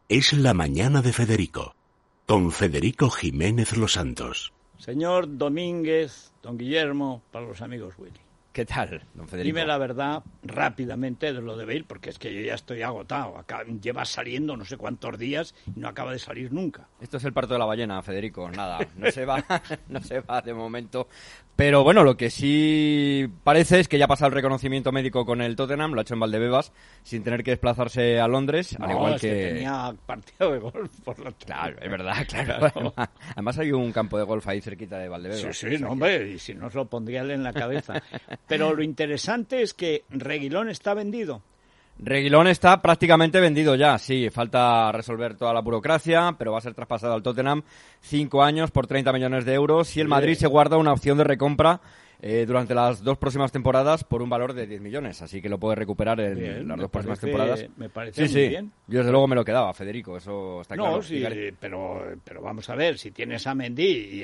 Es la mañana de Federico, con Federico Jiménez Los Santos. Señor Domínguez, don Guillermo, para los amigos Willy. ¿Qué tal, don Federico? Dime la verdad rápidamente de lo de Bale, porque es que yo ya estoy agotado. Lleva saliendo no sé cuántos días y no acaba de salir nunca. Esto es el parto de la ballena, Federico. Nada, no se va, no se va de momento. Pero bueno, lo que sí parece es que ya ha pasado el reconocimiento médico con el Tottenham, lo ha hecho en Valdebebas, sin tener que desplazarse a Londres, al igual es que tenía partido de golf por la tarde. Claro, es verdad, claro. Además hay un campo de golf ahí cerquita de Valdebebas. Sí, no, hombre, y si no se lo pondría él en la cabeza. Pero lo interesante es que Reguilón está vendido. Reguilón está prácticamente vendido ya, sí, falta resolver toda la burocracia, pero va a ser traspasado al Tottenham 5 años por 30 millones de euros y el Madrid se guarda una opción de recompra durante las 2 próximas temporadas por un valor de 10 millones, así que lo puede recuperar en las 2 próximas temporadas. Me parece muy bien. Yo desde luego me lo quedaba, Federico, eso está claro. No, sí, pero vamos a ver, si tienes a Mendy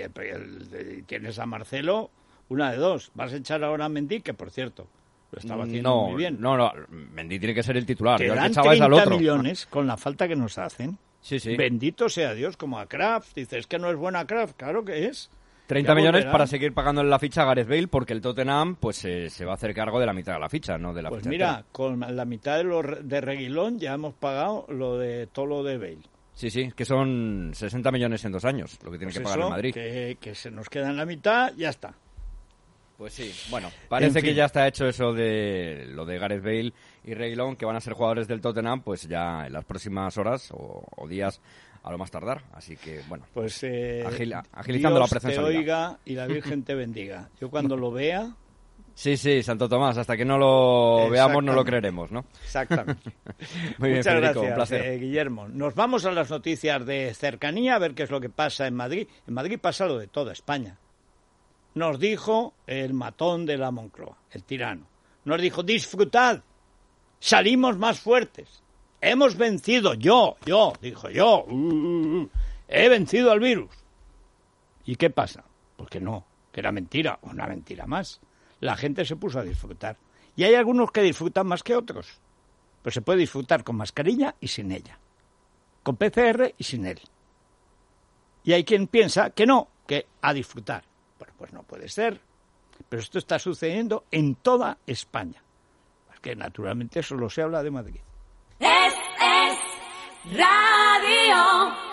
y tienes a Marcelo, una de dos, vas a echar ahora a Mendy, que por cierto lo estaba haciendo muy bien. No, Mendy tiene que ser el titular. Te Yo dan echaba 30 al otro. millones con la falta que nos hacen. Sí. Bendito sea Dios, como a Kraft. Dices que no es buena Kraft, claro que es. 30 millones para seguir pagándole la ficha a Gareth Bale, porque el Tottenham pues se va a hacer cargo de la mitad de la ficha, no de la ficha. Pues mira, con la mitad de Reguilón ya hemos pagado todo lo de Bale. Sí, que son 60 millones en 2 años, lo que tiene que pagar el Madrid. Que se nos queda en la mitad, ya está. Pues sí, bueno, parece que ya está hecho eso de lo de Gareth Bale y Reguilón, que van a ser jugadores del Tottenham, pues ya en las próximas horas o días a lo más tardar. Así que, bueno, pues agilizando Dios la presencia. Te oiga y la Virgen te bendiga. Yo cuando lo vea... Sí, Santo Tomás, hasta que no lo veamos no lo creeremos, ¿no? Exactamente. Muy bien, Muchas Federico, gracias, un placer. Guillermo. Nos vamos a las noticias de cercanía, a ver qué es lo que pasa en Madrid. En Madrid pasa lo de toda España. Nos dijo el matón de la Moncloa, el tirano. Nos dijo, disfrutad, salimos más fuertes. Hemos vencido, dijo yo, he vencido al virus. ¿Y qué pasa? Pues que no, que era mentira, una mentira más. La gente se puso a disfrutar. Y hay algunos que disfrutan más que otros. Pues se puede disfrutar con mascarilla y sin ella. Con PCR y sin él. Y hay quien piensa que no, que a disfrutar. Bueno, pues no puede ser. Pero esto está sucediendo en toda España. Es que naturalmente solo se habla de Madrid. Es Radio.